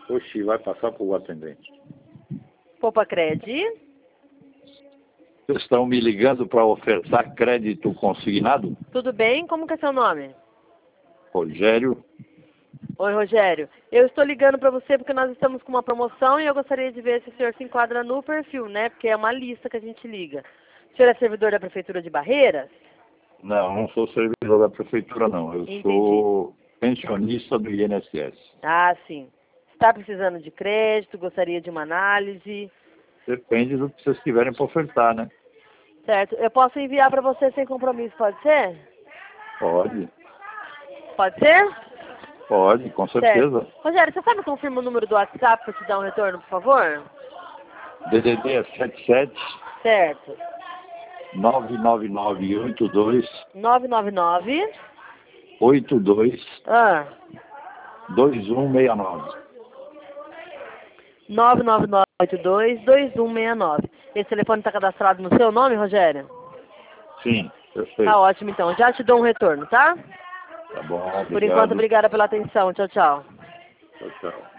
Oxi, vai passar para o atendente. Poupacred. Vocês estão me ligando para ofertar crédito consignado? Tudo bem? Como que é seu nome? Rogério. Oi, Rogério. Eu estou ligando para você porque nós estamos com uma promoção e eu gostaria de ver se o senhor se enquadra no perfil, né? Porque é uma lista que a gente liga. O senhor é servidor da Prefeitura de Barreiras? Não, não sou servidor da prefeitura, não. Eu Entendi. sou pensionista do INSS. Ah, sim. Está precisando de crédito? Gostaria de uma análise? Depende do que vocês tiverem para ofertar, né? Certo. Eu posso enviar para você sem compromisso, pode ser? Pode. Pode ser? Pode, com certeza. Certo. Rogério, você sabe confirma o número do WhatsApp para te dar um retorno, por favor? DDD é 77 Certo. 99982 999 82 ah, 2169. 999822169. Esse telefone está cadastrado no seu nome, Rogério? Sim, perfeito. Tá ótimo, então. Já te dou um retorno, tá? Tá bom, obrigado. Por enquanto, obrigada pela atenção. Tchau, tchau. Tchau, tchau.